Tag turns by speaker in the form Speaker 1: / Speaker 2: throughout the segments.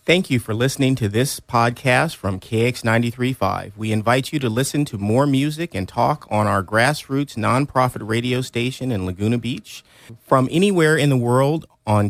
Speaker 1: Thank you for listening to this podcast from KX93.5. We invite you to listen to more music and talk on our grassroots nonprofit radio station in Laguna Beach from anywhere in the world on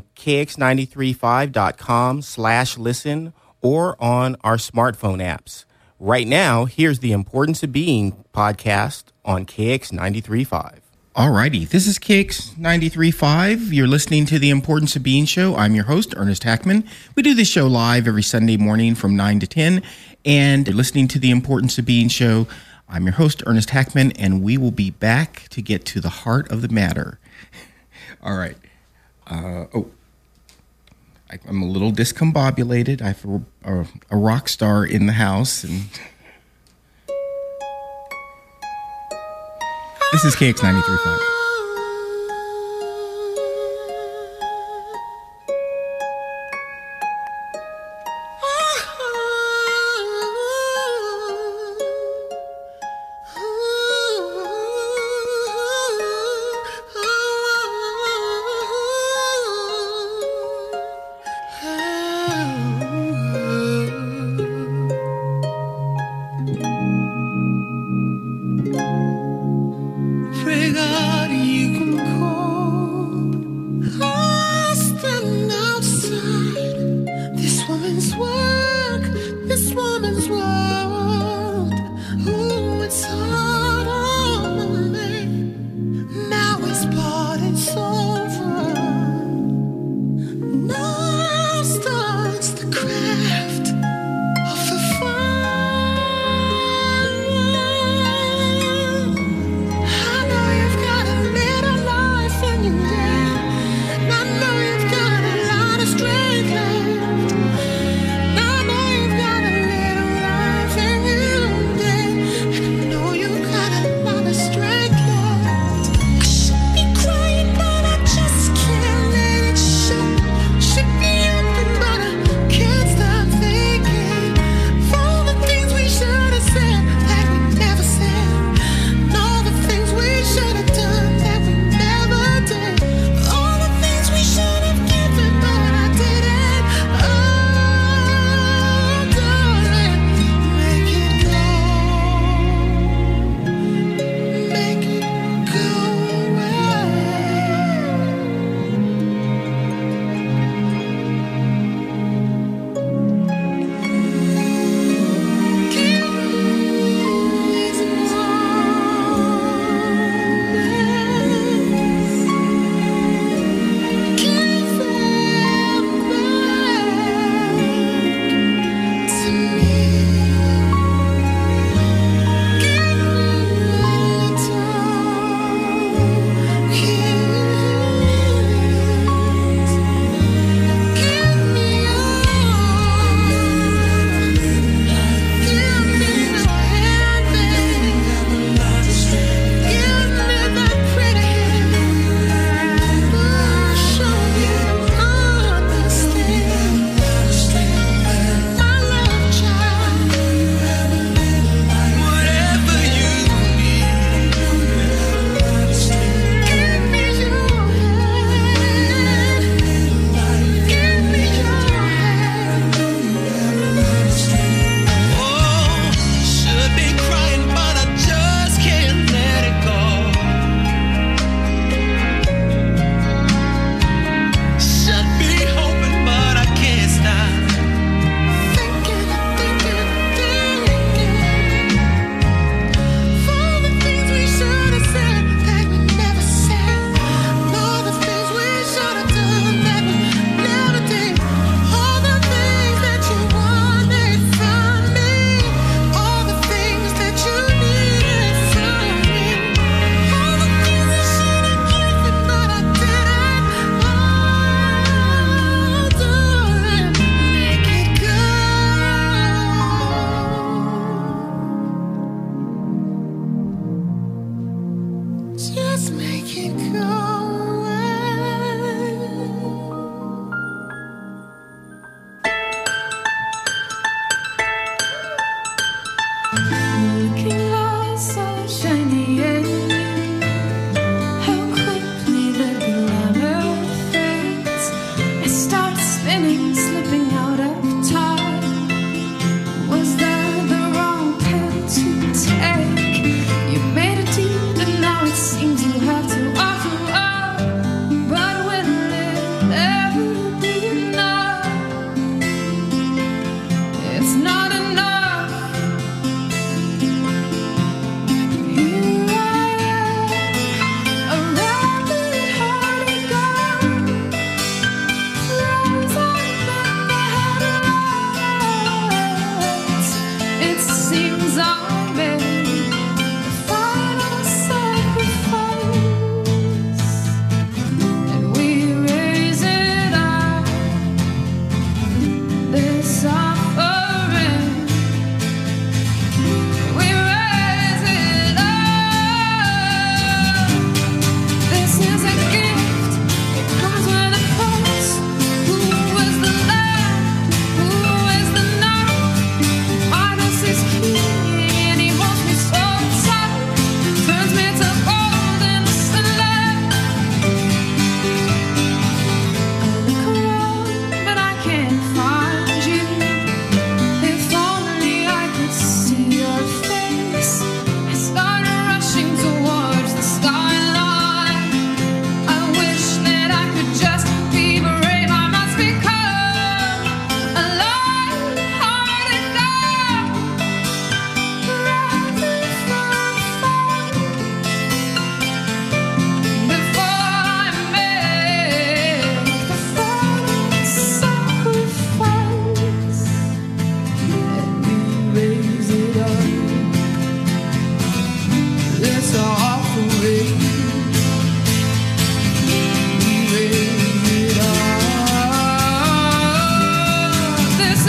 Speaker 1: kx935.com/listen or on our smartphone apps. Right now, here's the Importance of Being podcast on KX93.5. Alrighty, this is KX93.5. You're listening to the Importance of Being show. I'm your host, Ernest Hackman. We do this show live every Sunday morning from 9 to 10. And you're listening to the Importance of Being show. I'm your host, Ernest Hackman, and we will be back to get to the heart of the matter. All right. I'm a little discombobulated. I have a rock star in the house, and this is KX93.5.
Speaker 2: Now starts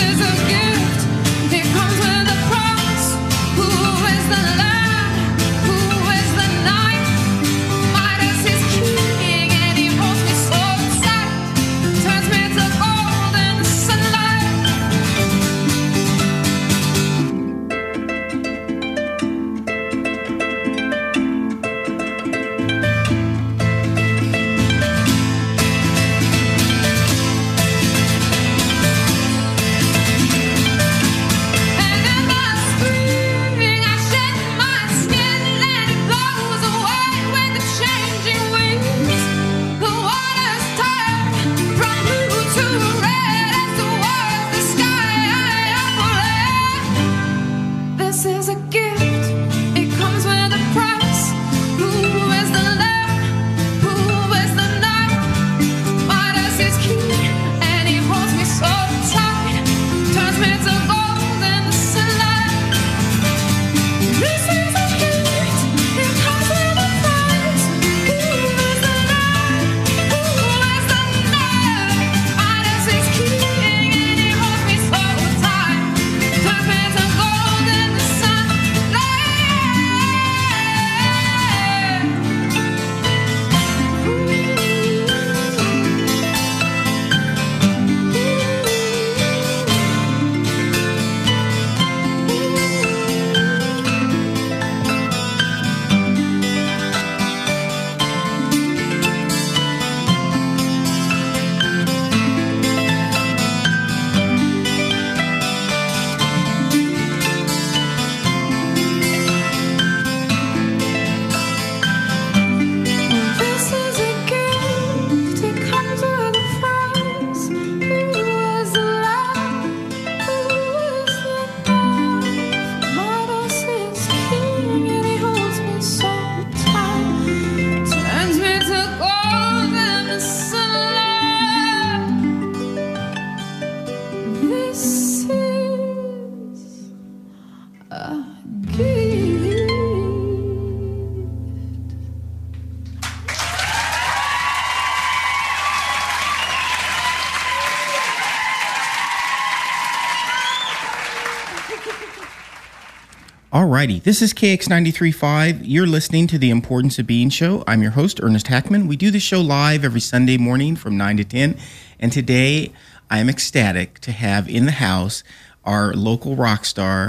Speaker 1: Alrighty, this is KX93.5. You're listening to The Importance of Being show. I'm your host, Ernest Hackman. We do the show live every Sunday morning from 9 to 10. And today, I am ecstatic to have in the house our local rock star,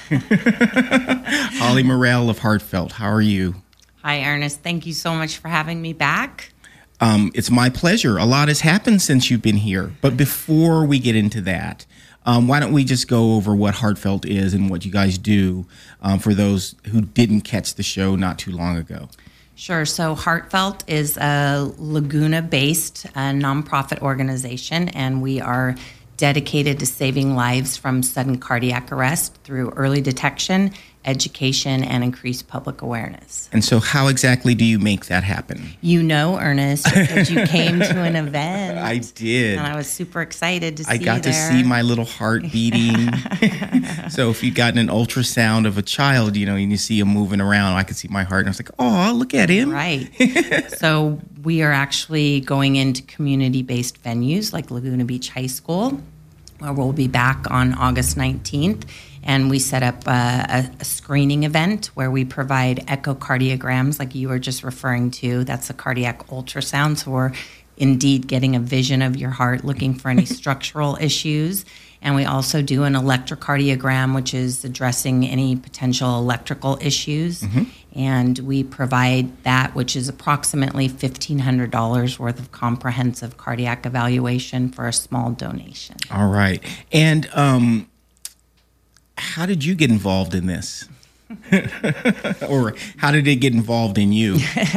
Speaker 1: Holly Morell of Heartfelt. How are you?
Speaker 2: Hi, Ernest. Thank you so much for having me back.
Speaker 1: It's my pleasure. A lot has happened since you've been here. But before we get into that, why don't we just go over what Heartfelt is and what you guys do for those who didn't catch the show not too long ago?
Speaker 2: Sure. So Heartfelt is a Laguna-based nonprofit organization, and we are dedicated to saving lives from sudden cardiac arrest through early detection, education, and increased public awareness.
Speaker 1: And so how exactly do you make that happen?
Speaker 2: You know, Ernest, because you came to an event.
Speaker 1: I did.
Speaker 2: And I was super excited to see you
Speaker 1: I got to
Speaker 2: there.
Speaker 1: see my little heart beating. So if you'd gotten an ultrasound of a child, you know, and you see him moving around, I could see my heart. And I was like, oh, look at him.
Speaker 2: Right. So we are actually going into community-based venues like Laguna Beach High School, where we'll be back on August 19th. And we set up a screening event where we provide echocardiograms like you were just referring to. That's a cardiac ultrasound. So we're indeed getting a vision of your heart, looking for any structural issues. And we also do an electrocardiogram, which is addressing any potential electrical issues. Mm-hmm. And we provide that, which is approximately $1,500 worth of comprehensive cardiac evaluation for a small donation.
Speaker 1: All right. And how did you get involved in this? Or how did it get involved in you?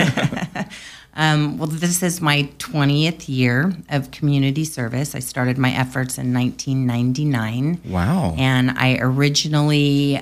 Speaker 2: Well, this is my 20th year of community service. I started my efforts in 1999.
Speaker 1: Wow.
Speaker 2: And I originally,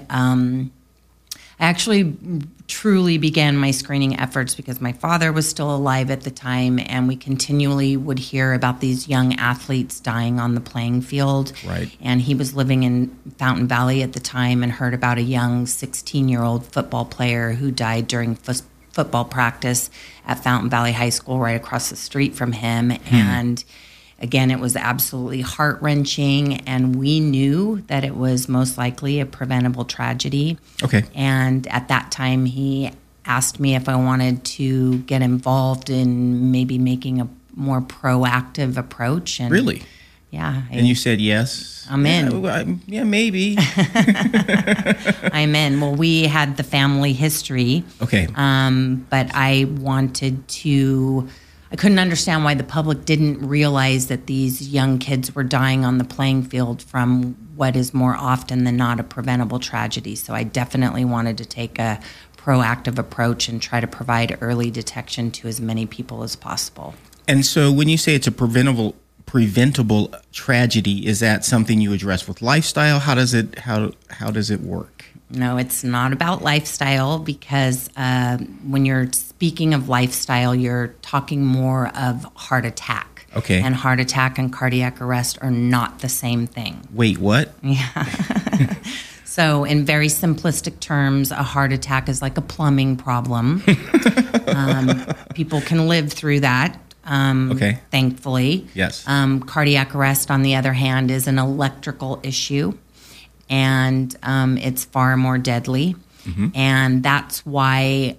Speaker 2: actually truly began my screening efforts because my father was still alive at the time, and we continually would hear about these young athletes dying on the playing field.
Speaker 1: Right.
Speaker 2: And he was living in Fountain Valley at the time and heard about a young 16-year-old football player who died during football practice at Fountain Valley High School right across the street from him. And again, it was absolutely heart-wrenching, and we knew that it was most likely a preventable tragedy.
Speaker 1: Okay.
Speaker 2: And at that time, he asked me if I wanted to get involved in maybe making a more proactive approach. And
Speaker 1: Really?
Speaker 2: Yeah.
Speaker 1: And you said yes?
Speaker 2: I'm in.
Speaker 1: Yeah, maybe.
Speaker 2: I'm in. Well, we had the family history.
Speaker 1: Okay.
Speaker 2: But I couldn't understand why the public didn't realize that these young kids were dying on the playing field from what is more often than not a preventable tragedy. So I definitely wanted to take a proactive approach and try to provide early detection to as many people as possible.
Speaker 1: And so when you say it's a preventable tragedy, is that something you address with lifestyle? How does it work?
Speaker 2: No, it's not about lifestyle, because when you're speaking of lifestyle, you're talking more of heart attack.
Speaker 1: Okay.
Speaker 2: And heart attack and cardiac arrest are not the same thing.
Speaker 1: Wait, what?
Speaker 2: Yeah. So in very simplistic terms, a heart attack is like a plumbing problem. People can live through that.
Speaker 1: Okay.
Speaker 2: Thankfully.
Speaker 1: Yes.
Speaker 2: Cardiac arrest, on the other hand, is an electrical issue, and it's far more deadly. Mm-hmm. And that's why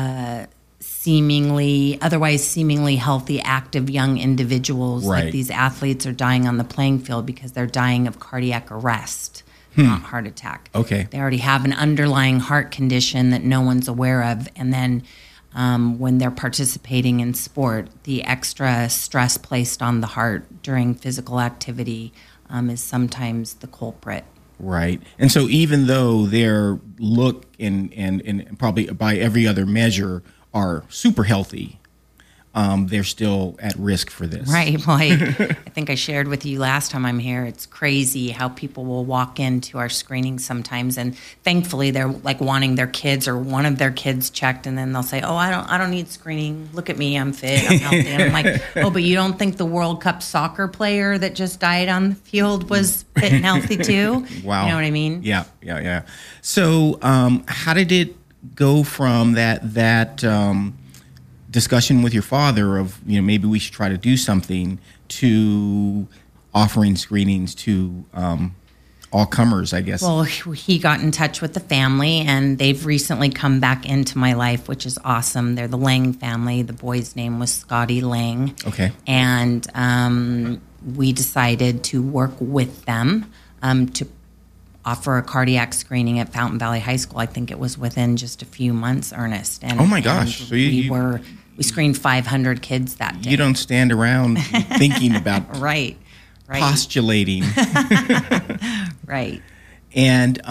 Speaker 2: otherwise seemingly healthy, active young individuals like these athletes are dying on the playing field, because they're dying of cardiac arrest, not heart attack.
Speaker 1: Okay.
Speaker 2: They already have an underlying heart condition that no one's aware of, and then when they're participating in sport, the extra stress placed on the heart during physical activity is sometimes the culprit.
Speaker 1: Right. And so even though their look and probably by every other measure are super healthy, they're still at risk for this.
Speaker 2: Right. Well, I think I shared with you last time I'm here, it's crazy how people will walk into our screenings sometimes, and thankfully they're like wanting their kids or one of their kids checked, and then they'll say, oh, I don't need screening. Look at me, I'm fit, I'm healthy. And I'm like, oh, but you don't think the World Cup soccer player that just died on the field was fit and healthy too?
Speaker 1: Wow.
Speaker 2: You know what I mean?
Speaker 1: Yeah. So how did it go from that discussion with your father of, maybe we should try to do something, to offering screenings to all comers, I guess?
Speaker 2: Well, he got in touch with the family, and they've recently come back into my life, which is awesome. They're the Lang family. The boy's name was Scotty Lang.
Speaker 1: Okay.
Speaker 2: And we decided to work with them to offer a cardiac screening at Fountain Valley High School. I think it was within just a few months, Ernest. And,
Speaker 1: oh my gosh!
Speaker 2: So we screened 500 kids that day.
Speaker 1: You don't stand around thinking about
Speaker 2: right.
Speaker 1: postulating.
Speaker 2: Right.
Speaker 1: And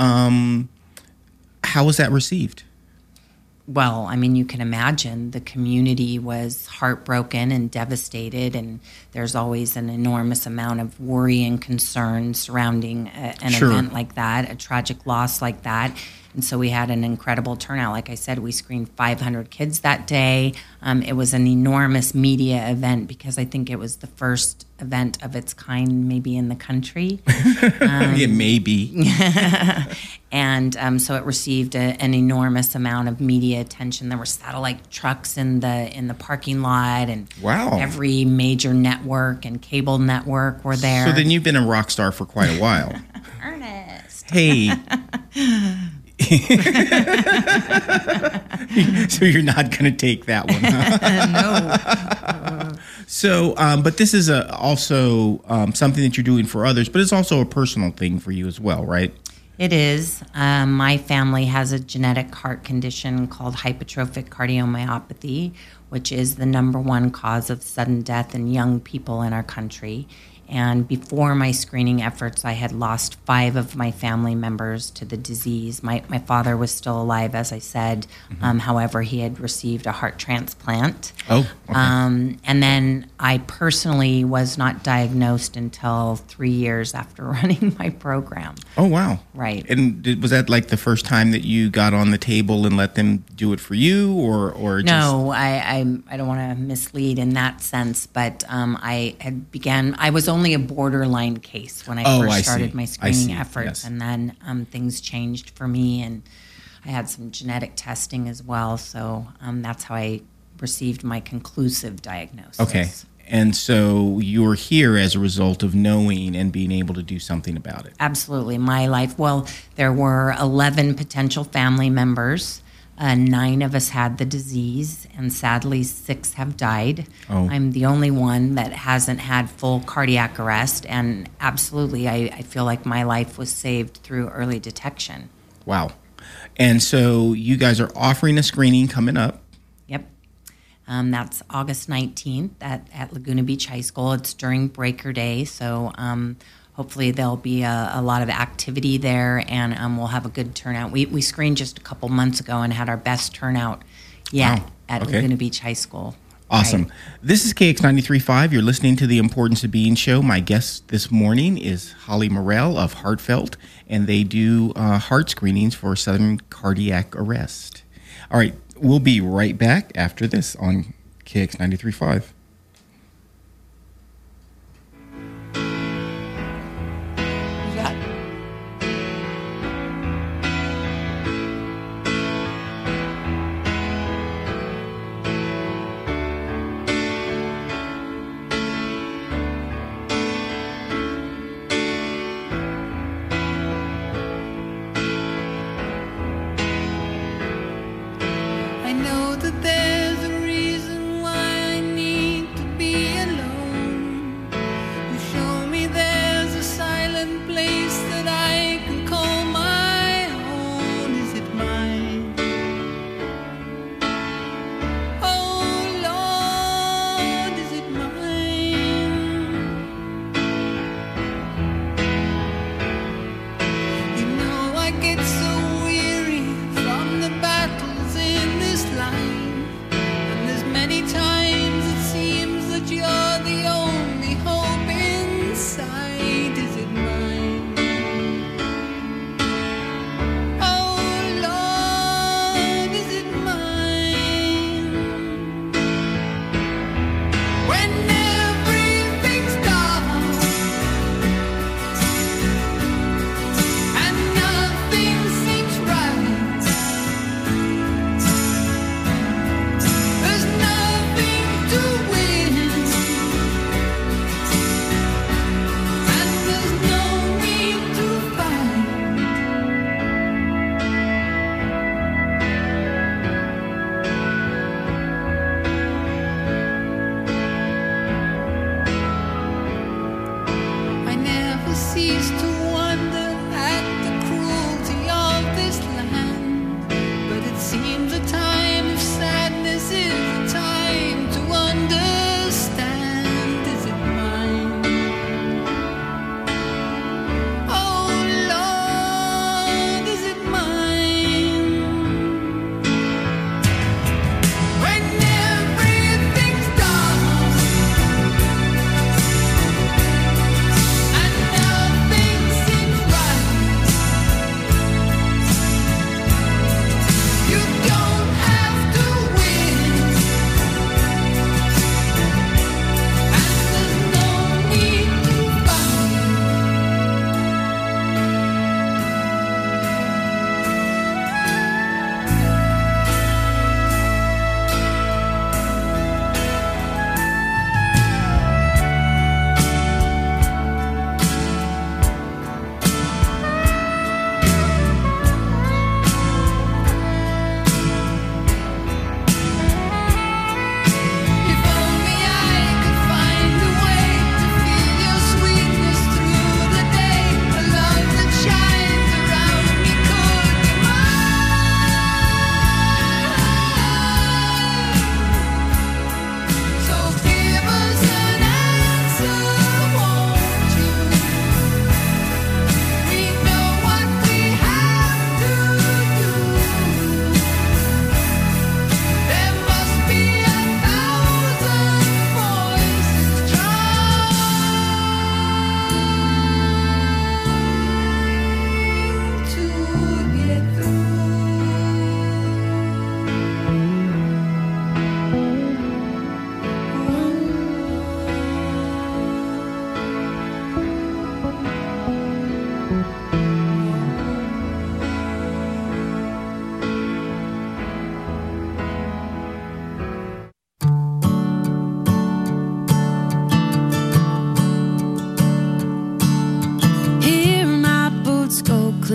Speaker 1: how was that received?
Speaker 2: Well, I mean, you can imagine the community was heartbroken and devastated, and there's always an enormous amount of worry and concern surrounding an event like that, a tragic loss like that. And so we had an incredible turnout. Like I said, we screened 500 kids that day. It was an enormous media event, because I think it was the first event of its kind maybe in the country.
Speaker 1: Yeah, maybe.
Speaker 2: And so it received an enormous amount of media attention. There were satellite trucks in the parking lot, and
Speaker 1: wow,
Speaker 2: every major network and cable network were there.
Speaker 1: So then you've been a rock star for quite a while.
Speaker 2: Ernest.
Speaker 1: Hey. So you're not going to take that one, huh?
Speaker 2: No.
Speaker 1: So, but this is also something that you're doing for others, but it's also a personal thing for you as well, right?
Speaker 2: It is. My family has a genetic heart condition called hypertrophic cardiomyopathy, which is the number one cause of sudden death in young people in our country. And before my screening efforts, I had lost 5 of my family members to the disease. My father was still alive, as I said. Mm-hmm. However, he had received a heart transplant.
Speaker 1: Oh, okay.
Speaker 2: And then I personally was not diagnosed until 3 years after running my program.
Speaker 1: Oh, wow.
Speaker 2: Right.
Speaker 1: And was that like the first time that you got on the table and let them do it for you, or just...
Speaker 2: No, I don't want to mislead in that sense, but I was only a borderline case when I first started my screening efforts. Yes. And then things changed for me, and I had some genetic testing as well. So that's how I received my conclusive diagnosis.
Speaker 1: Okay. And so you're here as a result of knowing and being able to do something about it.
Speaker 2: Absolutely. My life, well, there were 11 potential family members. 9 of us had the disease, and sadly 6 have died.
Speaker 1: Oh.
Speaker 2: I'm the only one that hasn't had full cardiac arrest, and absolutely, I feel like my life was saved through early detection.
Speaker 1: Wow. And so you guys are offering a screening coming up.
Speaker 2: Yep. That's August 19th at Laguna Beach High School. It's during Breaker Day, so hopefully there'll be a lot of activity there, and we'll have a good turnout. We screened just a couple months ago and had our best turnout yet at Laguna Beach High School.
Speaker 1: Awesome.
Speaker 2: Right.
Speaker 1: This is KX 93.5. You're listening to the Importance of Being show. My guest this morning is Holly Morell of Heartfelt, and they do heart screenings for sudden cardiac arrest. All right. We'll be right back after this on KX 93.5.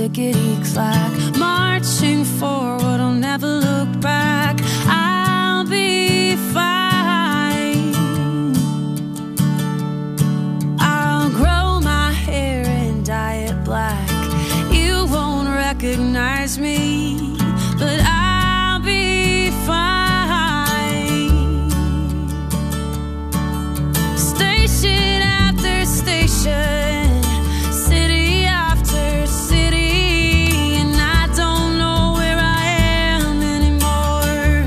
Speaker 3: clickety-clack, marching forward, I'll never look back. I'll be fine. I'll grow my hair and dye it black. You won't recognize me, but I'll be fine. Station after station, city after city, and I don't know where I am anymore.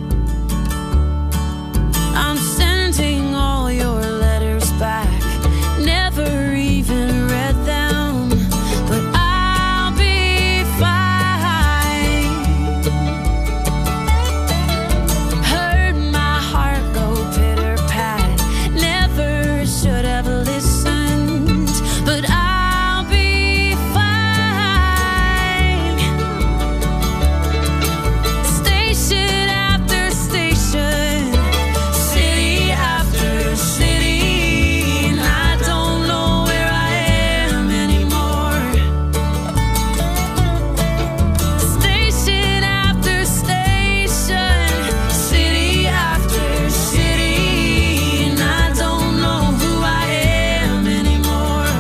Speaker 3: I'm sending all your letters back, never even read them, but I'll be fine. Heard my heart go pitter-pat, never should have listened, but I'll be fine. Station after station, city after city, and I don't know where I am anymore. Station after station, city after city, and I don't know who I am anymore.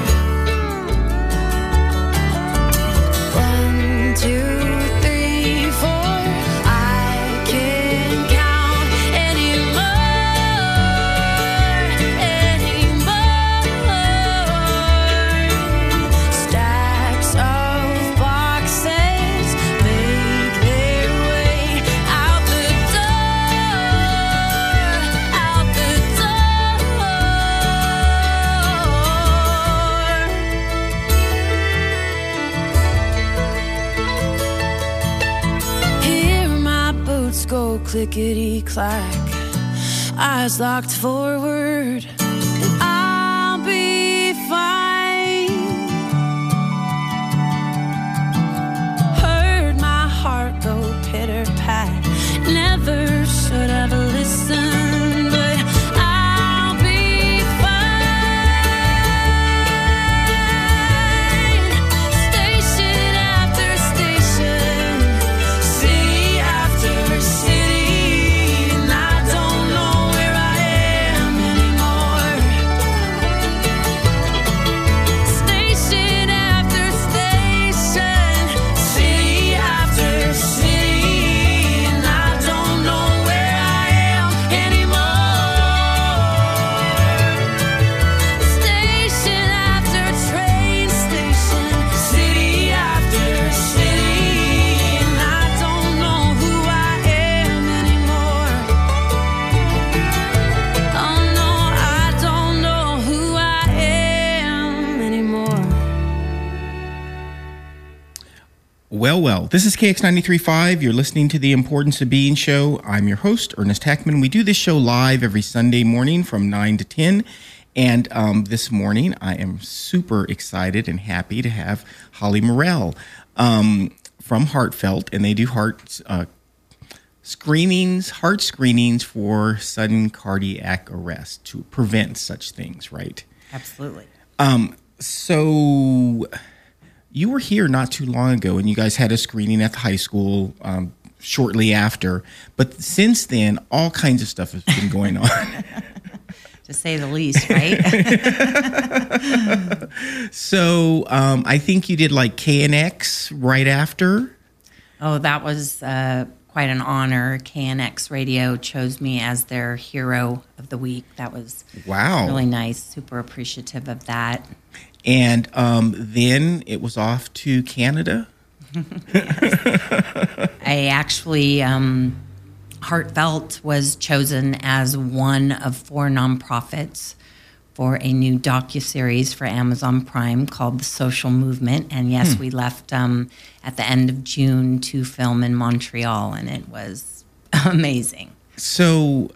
Speaker 3: 1, 2, 3, 4, I can't count anymore. Stacks of boxes make their way out the door, out the door. Hear my boots go clickety-clack, eyes locked forward, and I'll be fine. Heard my heart go pitter-pat, never should have listened, but I'll be fine. Station after station, city after city, and I don't know where I am anymore. Station after station, city after city, and I don't know where I am anymore. Station after train station, city after city, and I don't know who I am anymore. Oh no, I don't know who I am anymore.
Speaker 1: Well, this is KX93.5. You're listening to The Importance of Being show. I'm your host, Ernest Hackman. We do this show live every Sunday morning from 9 to 10. And this morning, I am super excited and happy to have Holly Morell from Heartfelt. And they do heart screenings for sudden cardiac arrest to prevent such things, right?
Speaker 2: Absolutely.
Speaker 1: So you were here not too long ago, and you guys had a screening at the high school shortly after. But since then, all kinds of stuff has been going on.
Speaker 2: To say the least, right?
Speaker 1: So I think you did like KNX right after.
Speaker 2: Oh, that was quite an honor. KNX Radio chose me as their hero of the week. That was really nice. Super appreciative of that.
Speaker 1: And then it was off to Canada.
Speaker 2: I actually, Heartfelt was chosen as one of 4 nonprofits for a new docuseries for Amazon Prime called The Social Movement. And yes, we left at the end of June to film in Montreal, and it was amazing.
Speaker 1: So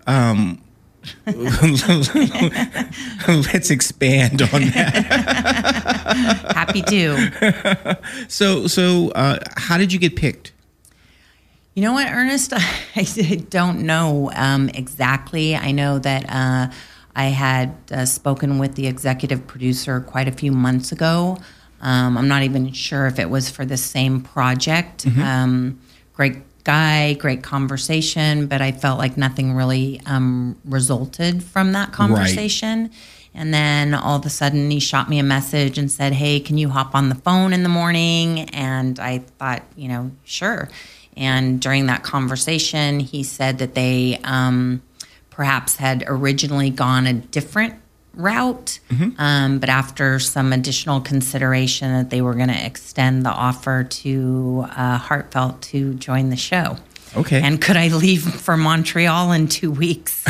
Speaker 1: let's expand on that.
Speaker 2: Happy to.
Speaker 1: So how did you get picked?
Speaker 2: You know what, Ernest? I don't know exactly. I know that I had spoken with the executive producer quite a few months ago I'm not even sure if it was for the same project. Great guy, great conversation, but I felt like nothing really resulted from that conversation. And then all of a sudden he shot me a message and said, hey, can you hop on the phone in the morning? And I thought, sure. And during that conversation, he said that they perhaps had originally gone a different route, but after some additional consideration that they were going to extend the offer to Heartfelt to join the show.
Speaker 1: Okay.
Speaker 2: And could I leave for Montreal in 2 weeks?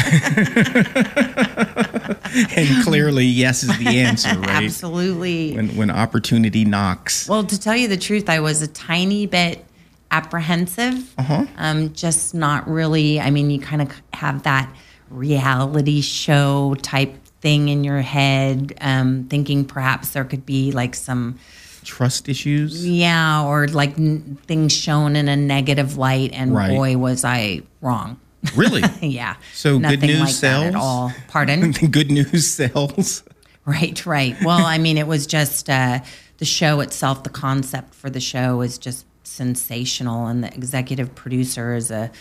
Speaker 1: And clearly, yes is the answer, right?
Speaker 2: Absolutely.
Speaker 1: When opportunity knocks.
Speaker 2: Well, to tell you the truth, I was a tiny bit apprehensive. Just not really. I mean, you kind of have that reality show type thing in your head, thinking perhaps there could be like some
Speaker 1: trust issues.
Speaker 2: Yeah, or like things shown in a negative light, and boy, was I wrong.
Speaker 1: Really?
Speaker 2: Yeah.
Speaker 1: So
Speaker 2: nothing
Speaker 1: good news
Speaker 2: like
Speaker 1: sells?
Speaker 2: that at all. Pardon?
Speaker 1: Good news sells.
Speaker 2: Right. Well, I mean, it was just the show itself. The concept for the show is just sensational, and the executive producer is a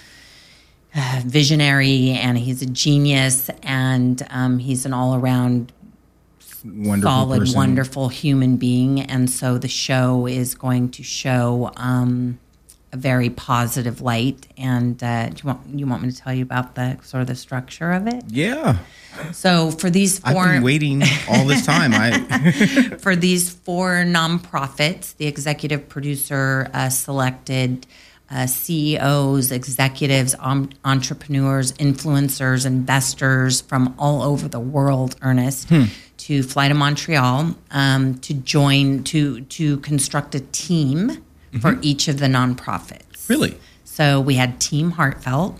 Speaker 2: visionary, and he's a genius, and he's an all-around
Speaker 1: wonderful
Speaker 2: solid,
Speaker 1: person.
Speaker 2: wonderful human being. And so the show is going to show a very positive light. And do you want me to tell you about the sort of the structure of it?
Speaker 1: Yeah.
Speaker 2: So for these four,
Speaker 1: I've been waiting all this time.
Speaker 2: For these four nonprofits, the executive producer selected CEOs, executives, entrepreneurs, influencers, investors from all over the world, Ernest, to fly to Montreal to join, to construct a team for each of the nonprofits.
Speaker 1: Really?
Speaker 2: So we had Team Heartfelt,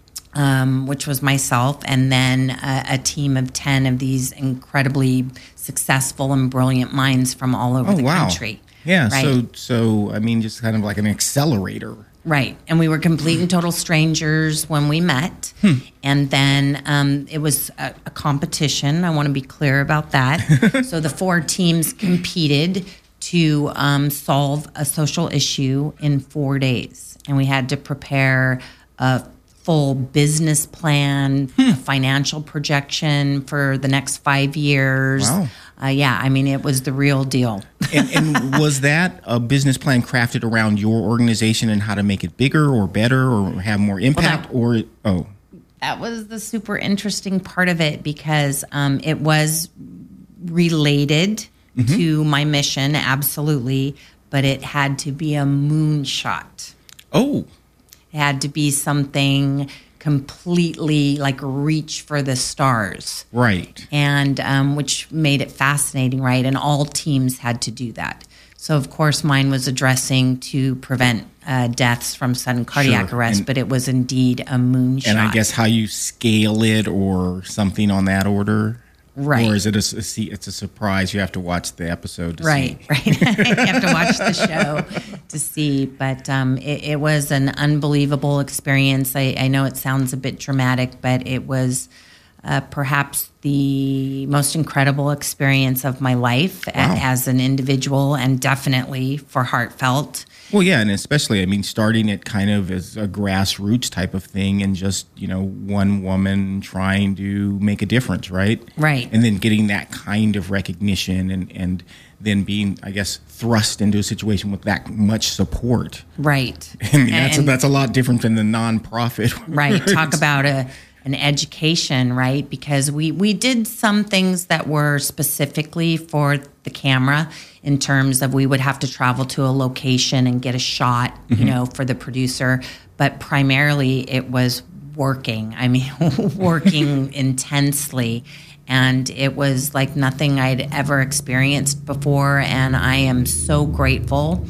Speaker 2: which was myself, and then a team of 10 of these incredibly successful and brilliant minds from all over the country.
Speaker 1: Yeah,
Speaker 2: right?
Speaker 1: so I mean, just kind of like an accelerator.
Speaker 2: Right. And we were complete and total strangers when we met. And then it was a competition. I want to be clear about that. So the four teams competed to solve a social issue in 4 days. And we had to prepare a full business plan, a financial projection for the next 5 years.
Speaker 1: Wow.
Speaker 2: Yeah, I mean, it was the real deal.
Speaker 1: And was that a business plan crafted around your organization and how to make it bigger or better or have more impact?
Speaker 2: That was the super interesting part of it, because it was related to my mission, absolutely, but it had to be a moonshot.
Speaker 1: Oh.
Speaker 2: It had to be something completely like reach for the stars.
Speaker 1: Right.
Speaker 2: And which made it fascinating, right? And all teams had to do that. So, of course, mine was addressing to prevent deaths from sudden cardiac arrest, but it was indeed a moonshot.
Speaker 1: And I guess how you scale it or something on that order?
Speaker 2: Right.
Speaker 1: Or is it it's a surprise? You have to watch the episode to see.
Speaker 2: Right. You have to watch the show to see. But it was an unbelievable experience. I know it sounds a bit dramatic, but it was perhaps the most incredible experience of my life as an individual, and definitely for Heartfelt.
Speaker 1: Well, yeah, and especially, I mean, starting it kind of as a grassroots type of thing and just, one woman trying to make a difference, right?
Speaker 2: Right.
Speaker 1: And then getting that kind of recognition and then being, I guess, thrust into a situation with that much support.
Speaker 2: Right.
Speaker 1: I mean, that's a lot different than the nonprofit.
Speaker 2: Right. Talk about an education, right? Because we did some things that were specifically for the camera, in terms of we would have to travel to a location and get a shot, for the producer. But primarily it was working. I mean, working intensely. And it was like nothing I'd ever experienced before. And I am so grateful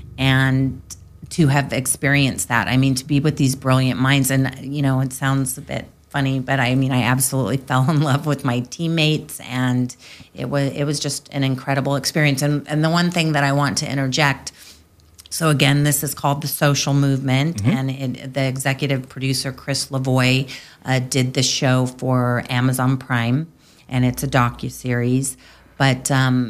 Speaker 2: and to have experienced that. I mean, to be with these brilliant minds. And, it sounds a bit funny, but I mean, I absolutely fell in love with my teammates, and it was just an incredible experience. And the one thing that I want to interject, so again, this is called The Social Movement, and the executive producer, Chris Lavoie, did the show for Amazon Prime, and it's a docuseries. but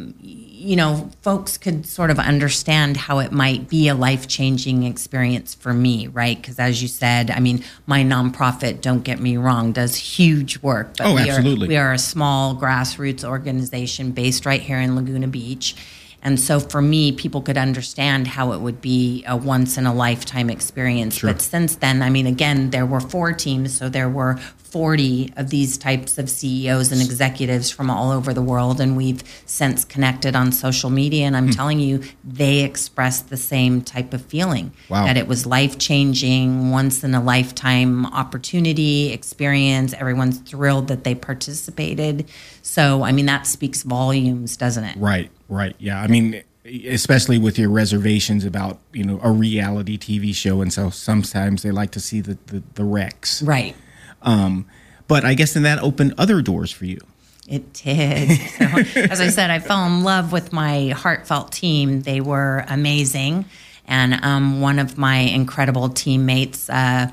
Speaker 2: folks could sort of understand how it might be a life-changing experience for me, right? Because as you said, I mean, my nonprofit, don't get me wrong, does huge work. But
Speaker 1: absolutely.
Speaker 2: We are a small grassroots organization based right here in Laguna Beach. And so for me, people could understand how it would be a once-in-a-lifetime experience.
Speaker 1: Sure.
Speaker 2: But since then, I mean, again, there were 4 teams, so there were 40 of these types of CEOs and executives from all over the world, and we've since connected on social media, and I'm telling you, they expressed the same type of feeling.
Speaker 1: Wow.
Speaker 2: That it was life-changing, once-in-a-lifetime opportunity, experience. Everyone's thrilled that they participated. So, I mean, that speaks volumes, doesn't it?
Speaker 1: Right. Yeah. I mean, especially with your reservations about, a reality TV show. And so sometimes they like to see the wrecks.
Speaker 2: Right.
Speaker 1: But I guess then that opened other doors for you.
Speaker 2: It did. So, as I said, I fell in love with my heartfelt team. They were amazing. And one of my incredible teammates, a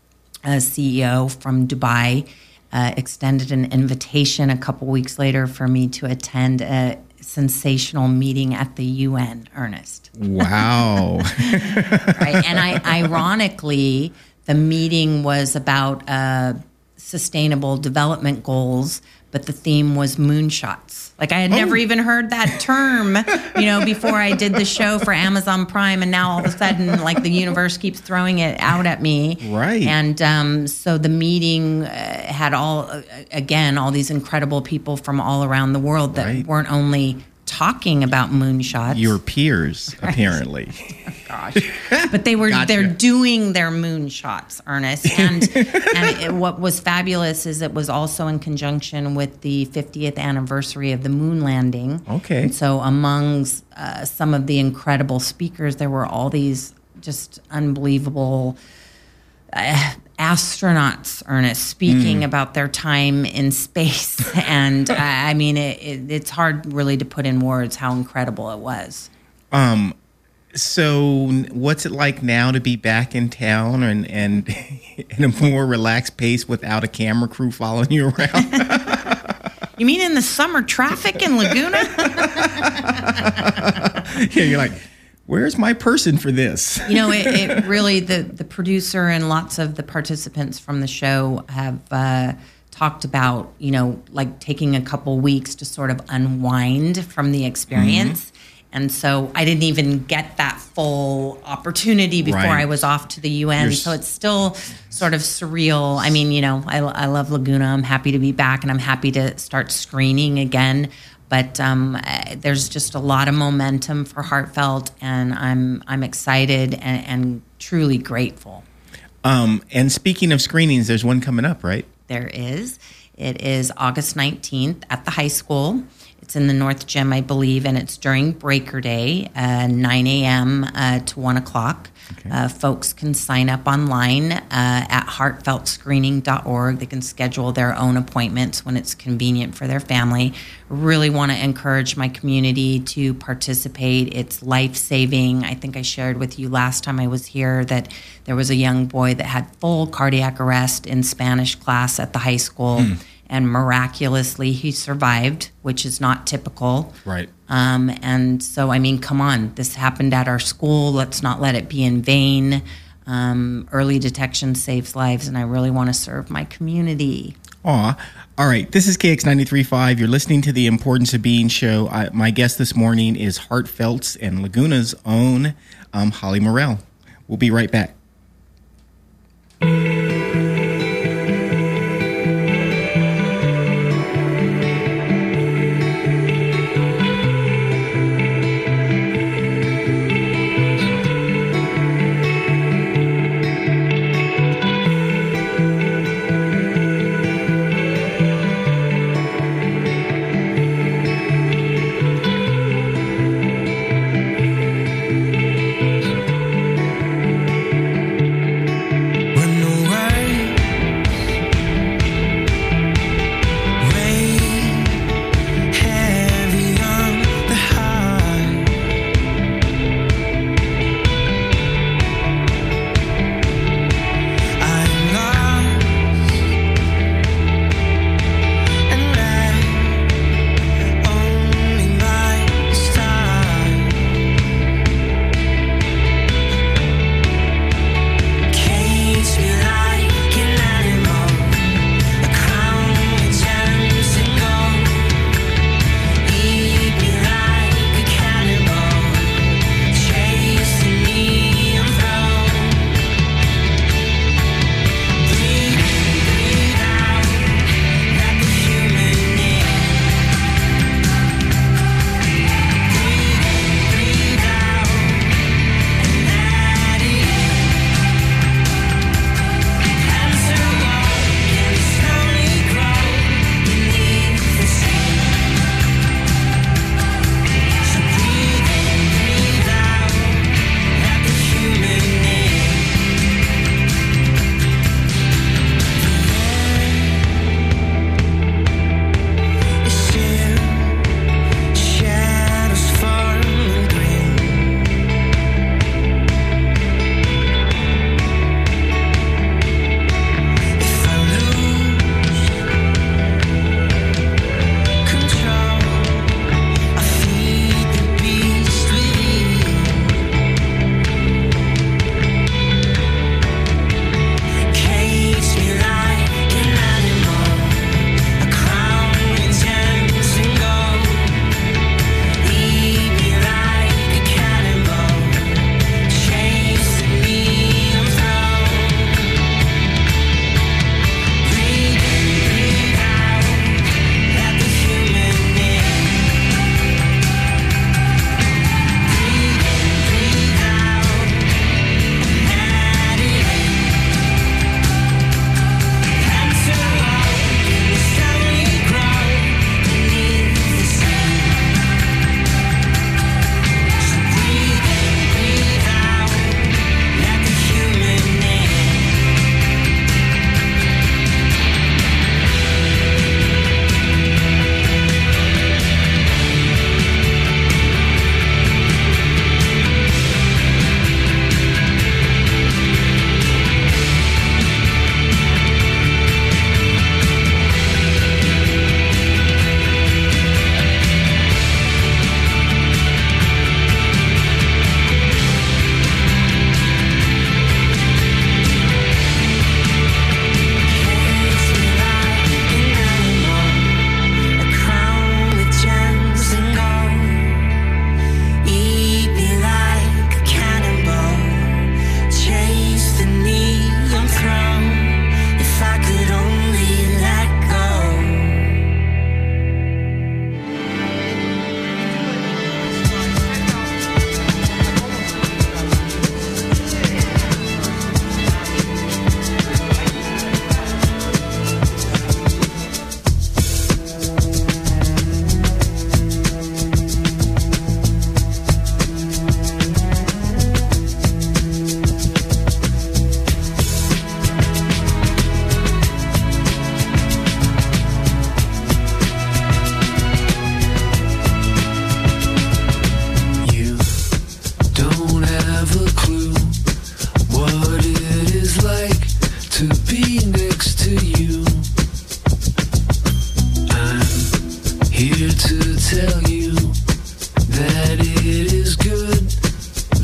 Speaker 2: CEO from Dubai, extended an invitation a couple weeks later for me to attend a sensational meeting at the UN, Ernest.
Speaker 1: Wow.
Speaker 2: Right. And ironically, the meeting was about sustainable development goals, but the theme was moonshots. Like I had never even heard that term, before I did the show for Amazon Prime, and now all of a sudden, like the universe keeps throwing it out at me.
Speaker 1: Right.
Speaker 2: And so the meeting had all these incredible people from all around the world that weren't only talking about moonshots.
Speaker 1: Your peers, apparently.
Speaker 2: Gosh, but they're doing their moonshots, Ernest. And what was fabulous is it was also in conjunction with the 50th anniversary of the moon landing.
Speaker 1: Okay.
Speaker 2: And so among some of the incredible speakers, there were all these just unbelievable astronauts, Ernest, speaking about their time in space. And I mean, it's hard really to put in words how incredible it was.
Speaker 1: So what's it like now to be back in town and in a more relaxed pace without a camera crew following you around?
Speaker 2: You mean in the summer traffic in Laguna?
Speaker 1: Yeah, you're like, where's my person for this?
Speaker 2: It really, the producer and lots of the participants from the show have talked about, like taking a couple weeks to sort of unwind from the experience. And so I didn't even get that full opportunity before I was off to the UN. So it's still sort of surreal. I mean, I love Laguna. I'm happy to be back, and I'm happy to start screening again. But there's just a lot of momentum for Heartfelt, and I'm excited and truly grateful.
Speaker 1: And speaking of screenings, there's one coming up, right?
Speaker 2: There is. It is August 19th at the high school. It's in the North Gym, I believe, and it's during Breaker Day, 9 a.m. To 1 o'clock. Okay. Folks can sign up online at heartfeltscreening.org. They can schedule their own appointments when it's convenient for their family. Really want to encourage my community to participate. It's life-saving. I think I shared with you last time I was here that there was a young boy that had full cardiac arrest in Spanish class at the high school. And miraculously, he survived, which is not typical.
Speaker 1: Right.
Speaker 2: And so, I mean, come on. This happened at our school. Let's not let it be in vain. Early detection saves lives, and I really want to serve my community.
Speaker 1: Aw. All right. This is KX93.5. You're listening to the Importance of Being show. My guest this morning is Heartfelt's and Laguna's own Holly Morell. We'll be right back.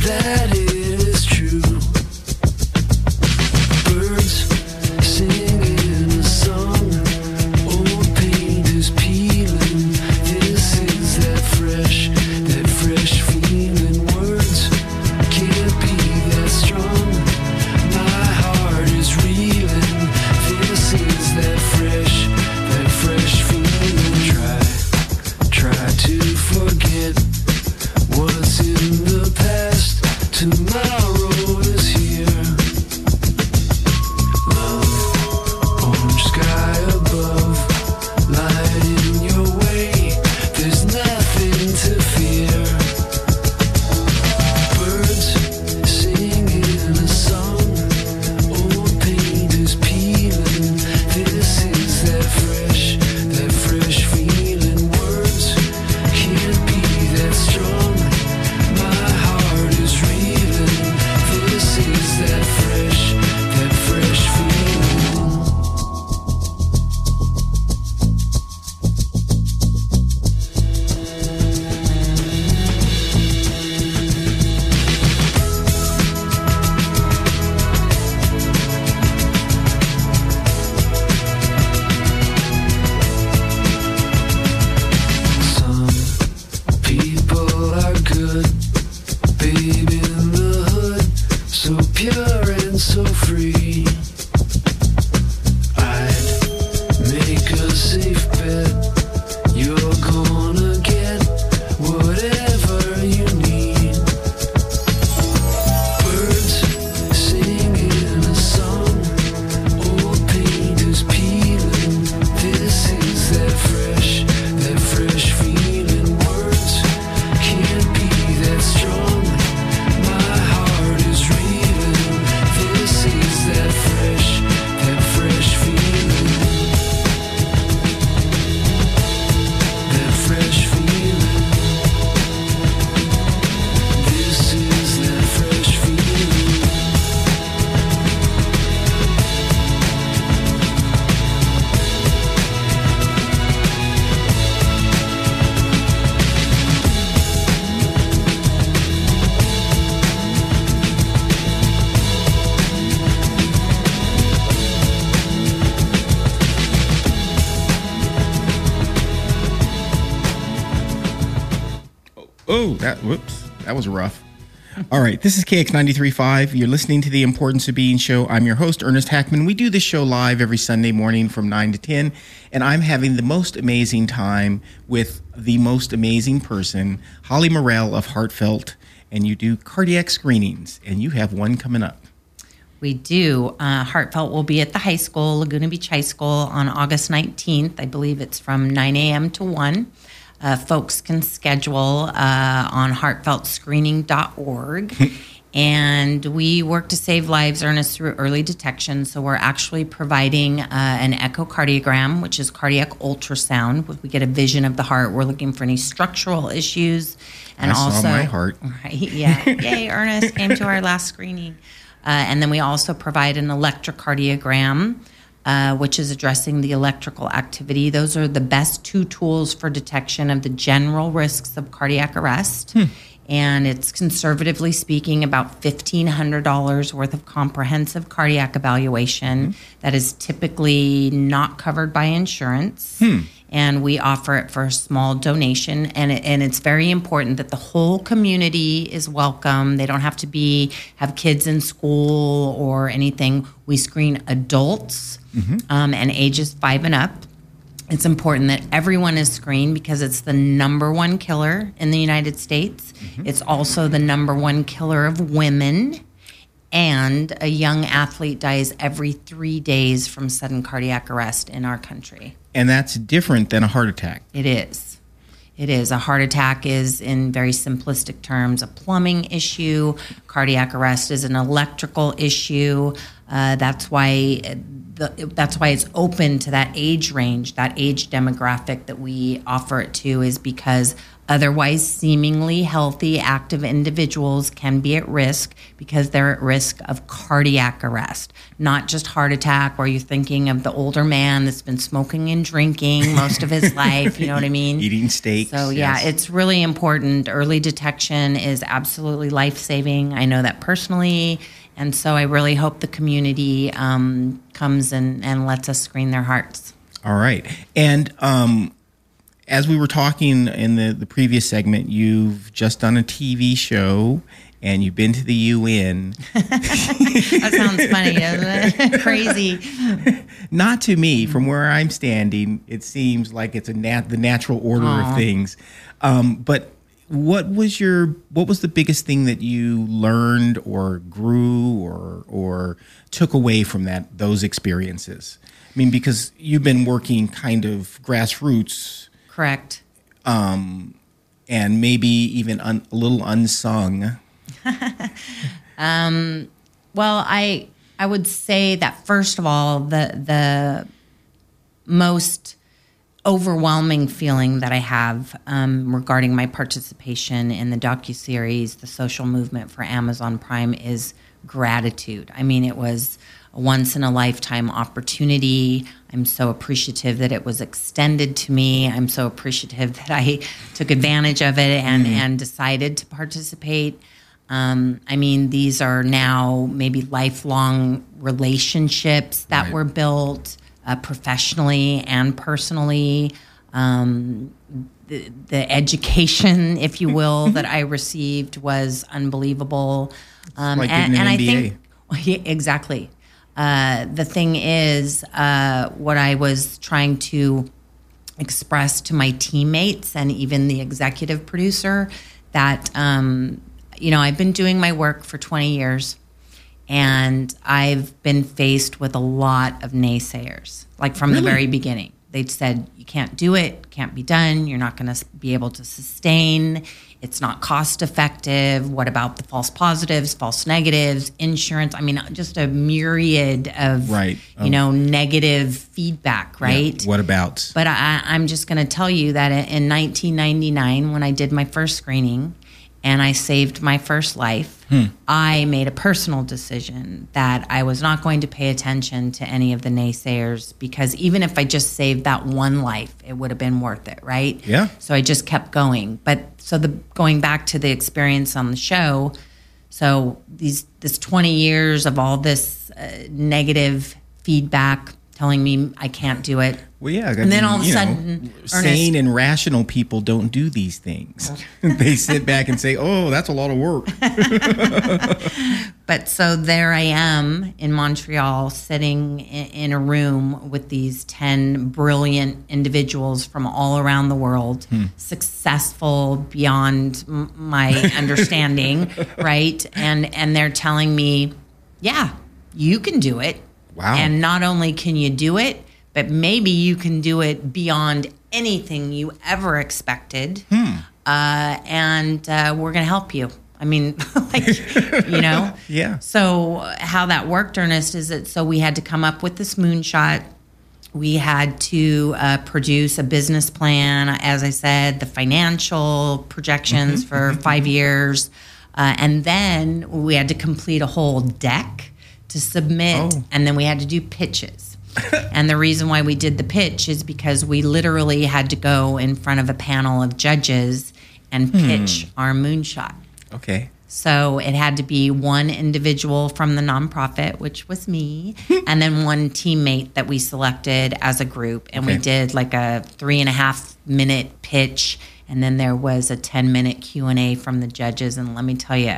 Speaker 3: that it is true. Birds singing a song, old paint is peeling. This is that fresh feeling. Words can't be that strong. My heart is reeling. This is that fresh feeling. Try to forget what's in the past. Tomorrow is here. Love, orange sky above, light in your way. There's nothing to fear. Birds singing a song, old paint is peeling. This is that fresh feeling. Words can't be that strong. My heart is reeling. This is that fresh feeling. Some people are good, babe in the hood, so pure and so free. I'd make a safe bet, you're gonna get whatever you need. Birds singing a song, old paint is peeling. This is that fresh feeling. Words can't be that strong. My heart is reeling. This is that fresh feeling. That fresh feeling. This is that fresh feeling.
Speaker 1: Oh, that was rough. All right, this is KX93.5. You're listening to the Importance of Being show. I'm your host, Ernest Hackman. We do this show live every Sunday morning from 9 to 10, and I'm having the most amazing time with the most amazing person, Holly Morell of Heartfelt, and you do cardiac screenings, and you have one coming up.
Speaker 2: We do. Heartfelt will be at the high school, Laguna Beach High School, on August 19th. I believe it's from 9 a.m. to 1. Folks can schedule on heartfeltscreening.org. And we work to save lives, Ernest, through early detection. So we're actually providing an echocardiogram, which is cardiac ultrasound. We get a vision of the heart. We're looking for any structural issues. And
Speaker 1: I
Speaker 2: also,
Speaker 1: saw my heart.
Speaker 2: Right, yeah. Yay, Ernest came to our last screening. And then we also provide an electrocardiogram, which is addressing the electrical activity. Those are the best two tools for detection of the general risks of cardiac arrest. And it's, conservatively speaking, about $1,500 worth of comprehensive cardiac evaluation that is typically not covered by insurance. And we offer it for a small donation. And it's very important that the whole community is welcome. They don't have to have kids in school or anything. We screen adults and ages 5 and up. It's important that everyone is screened because it's the number one killer in the United States. It's also the number one killer of women. And a young athlete dies every 3 days from sudden cardiac arrest in our country.
Speaker 1: And that's different than a heart attack.
Speaker 2: It is. It is. A heart attack is, in very simplistic terms, a plumbing issue. Cardiac arrest is an electrical issue. That's why it's open to that age range, that age demographic that we offer it to, is because Otherwise, seemingly healthy, active individuals can be at risk because they're at risk of cardiac arrest, not just heart attack, where you're thinking of the older man that's been smoking and drinking most of his life. You know what I mean?
Speaker 1: Eating steaks.
Speaker 2: So, yeah,
Speaker 1: yes.
Speaker 2: it's really important. Early detection is absolutely life-saving. I know that personally. And so I really hope the community comes and lets us screen their hearts.
Speaker 1: All right. And as we were talking in the previous segment, you've just done a TV show and you've been to the UN.
Speaker 2: That sounds funny, doesn't it? Crazy.
Speaker 1: Not to me. From where I'm standing, it seems like it's the natural order of things. But what was the biggest thing that you learned or grew or took away from those experiences? I mean, because you've been working kind of grassroots.
Speaker 2: Correct.
Speaker 1: And maybe even a little unsung.
Speaker 2: Well, I would say that first of all, the most overwhelming feeling that I have regarding my participation in the docuseries, The Social Movement for Amazon Prime, is gratitude. I mean, it was a once-in-a-lifetime opportunity. I'm so appreciative that it was extended to me. I'm so appreciative that I took advantage of it and decided to participate. I mean, these are now maybe lifelong relationships that were built professionally and personally. The education, if you will, that I received was unbelievable.
Speaker 1: Like getting an MBA.
Speaker 2: I think exactly. The thing is, what I was trying to express to my teammates and even the executive producer that, I've been doing my work for 20 years and I've been faced with a lot of naysayers, like from the very beginning. They'd said, you can't do it, can't be done, you're not going to be able to sustain, it's not cost effective, what about the false positives, false negatives, insurance? I mean, just a myriad of, negative feedback, right?
Speaker 1: Yeah. What about?
Speaker 2: But I'm just going to tell you that in 1999, when I did my first screening, and I saved my first life, I made a personal decision that I was not going to pay attention to any of the naysayers, because even if I just saved that one life, it would have been worth it, right?
Speaker 1: Yeah.
Speaker 2: So I just kept going. But going back to the experience on the show, so this 20 years of all this negative feedback telling me I can't do it.
Speaker 1: Well, yeah.
Speaker 2: And then all of a sudden,
Speaker 1: sane and rational people don't do these things. They sit back and say, oh, that's a lot of work.
Speaker 2: But so there I am in Montreal, sitting in a room with these 10 brilliant individuals from all around the world, successful beyond my understanding, right? And they're telling me, yeah, you can do it.
Speaker 1: Wow.
Speaker 2: And not only can you do it, but maybe you can do it beyond anything you ever expected. And we're going to help you. I mean,
Speaker 1: Yeah.
Speaker 2: So how that worked, Ernest, is that so we had to come up with this moonshot. We had to produce a business plan, as I said, the financial projections for 5 years. And then we had to complete a whole deck to submit, and then we had to do pitches. And the reason why we did the pitch is because we literally had to go in front of a panel of judges and pitch our moonshot.
Speaker 1: Okay.
Speaker 2: So it had to be one individual from the nonprofit, which was me, and then one teammate that we selected as a group. And we did like a 3.5 minute pitch. And then there was a 10-minute Q&A from the judges. And let me tell you,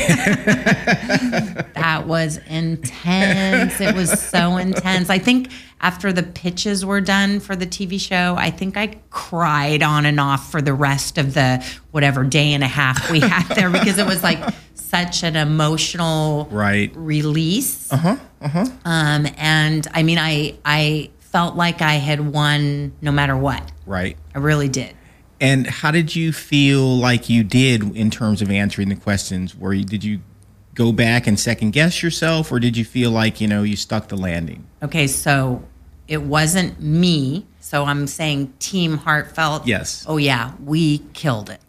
Speaker 2: that was intense. It was so intense. I think after the pitches were done for the TV show, I think I cried on and off for the rest of the whatever day and a half we had there, because it was like such an emotional release. And I mean, I felt like I had won no matter what.
Speaker 1: Right.
Speaker 2: I really did.
Speaker 1: And how did you feel like you did in terms of answering the questions? Did you go back and second guess yourself, or did you feel like, you stuck the landing?
Speaker 2: Okay, so it wasn't me. So I'm saying Team Heartfelt.
Speaker 1: Yes.
Speaker 2: Oh yeah, we killed it.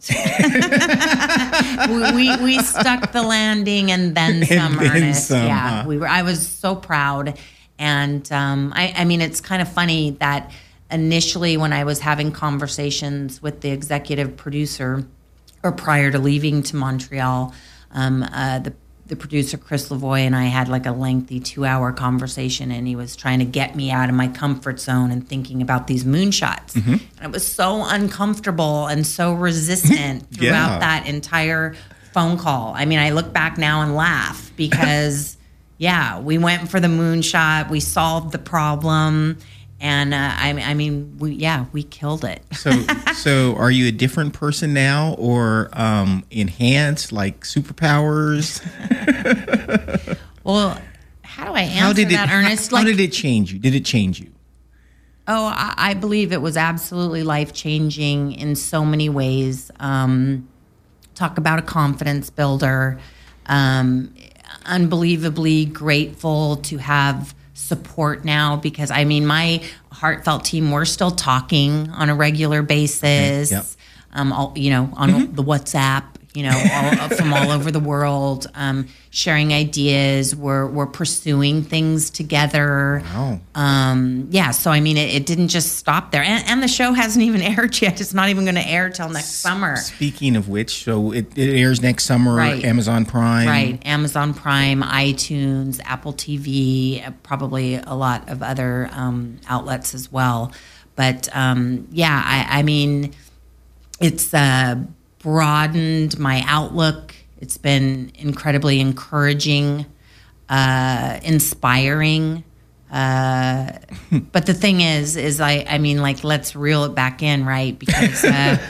Speaker 2: we stuck the landing and then some, Ernest. Yeah, we were. I was so proud, and I mean, it's kind of funny that initially when I was having conversations with the executive producer, or prior to leaving to Montreal, the producer, Chris Lavoie, and I had like a lengthy 2-hour conversation, and he was trying to get me out of my comfort zone and thinking about these moonshots. Mm-hmm. And it was so uncomfortable and so resistant throughout that entire phone call. I mean, I look back now and laugh because, we went for the moonshot. We solved the problem. And I mean, we killed it.
Speaker 1: So are you a different person now, or enhanced, like superpowers?
Speaker 2: Well, how do I answer that, Ernest?
Speaker 1: How did it change you? Did it change you?
Speaker 2: Oh, I believe it was absolutely life-changing in so many ways. Talk about a confidence builder. Unbelievably grateful to have support now, because I mean, my Heartfelt team, we're still talking on a regular basis. Yep. On the WhatsApp, from all over the world, sharing ideas. We're pursuing things together. Wow. So I mean, it didn't just stop there, and the show hasn't even aired yet. It's not even going to air till next summer.
Speaker 1: Speaking of which, so it airs next summer. Right. Amazon Prime.
Speaker 2: Right. Amazon Prime, iTunes, Apple TV, probably a lot of other outlets as well. But I mean, it's broadened my outlook. It's been incredibly encouraging, inspiring. But the thing is I mean, like, let's reel it back in, right? Because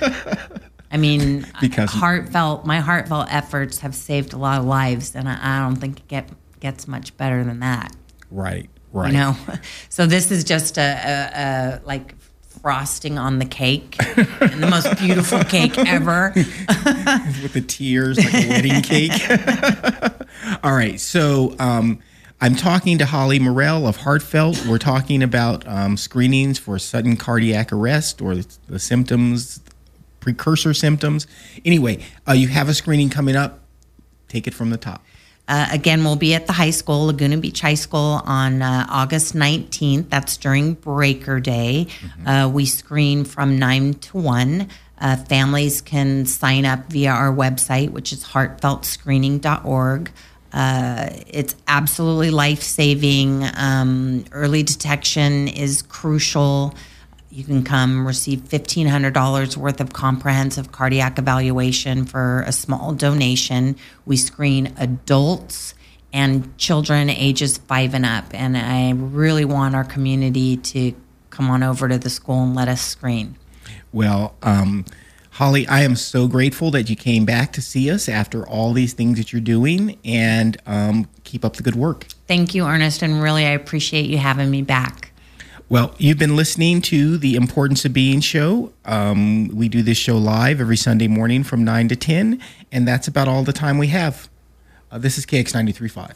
Speaker 2: my heartfelt efforts have saved a lot of lives, and I don't think it gets much better than that.
Speaker 1: Right.
Speaker 2: So this is just a like frosting on the cake, and the most beautiful cake ever.
Speaker 1: With the tears, like a wedding cake. All right, so I'm talking to Holly Morell of Heartfelt. We're talking about screenings for sudden cardiac arrest, or the symptoms, precursor symptoms. Anyway, you have a screening coming up. Take it from the top.
Speaker 2: Again, we'll be at the high school, Laguna Beach High School, on August 19th. That's during Breaker Day. Mm-hmm. We screen from 9 to 1. Families can sign up via our website, which is heartfeltscreening.org. It's absolutely life-saving. Early detection is crucial. You can come receive $1,500 worth of comprehensive cardiac evaluation for a small donation. We screen adults and children ages 5 and up. And I really want our community to come on over to the school and let us screen.
Speaker 1: Well, Holly, I am so grateful that you came back to see us after all these things that you're doing, and keep up the good work.
Speaker 2: Thank you, Ernest, and really I appreciate you having me back.
Speaker 1: Well, you've been listening to the Importance of Being show. We do this show live every Sunday morning from 9 to 10, and that's about all the time we have. This is KX 93.5.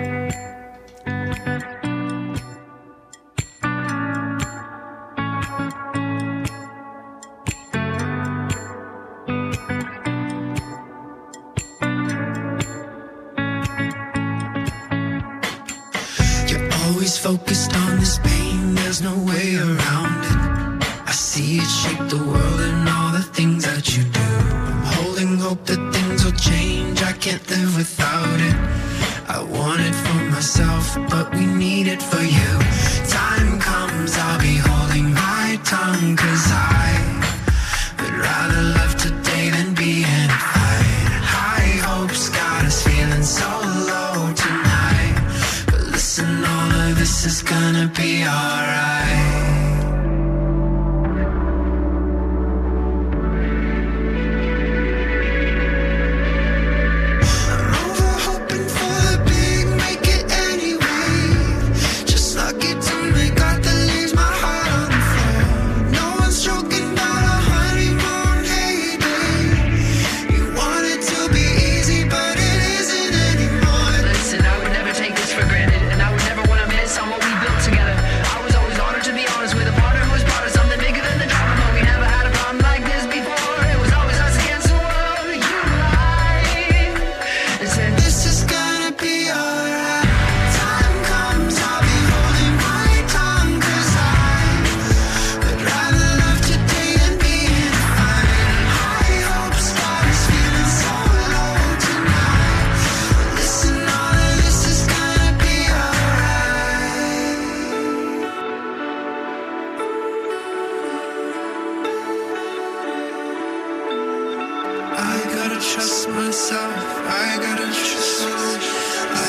Speaker 3: Focused on this pain, there's no way around it. I see it shape the world and all the things that you do. I'm holding hope that things will change. I can't live without it. I want it for myself, but we need it for you. Time comes, I'll be holding my tongue, 'cause I would rather love today than be in a fight. High hopes got us feeling so low tonight, but listen, all of this is gonna be alright. Together, I was always honored to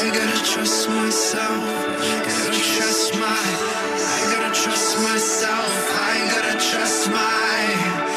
Speaker 3: I gotta trust myself. Gotta trust my. I gotta trust myself. I gotta trust my.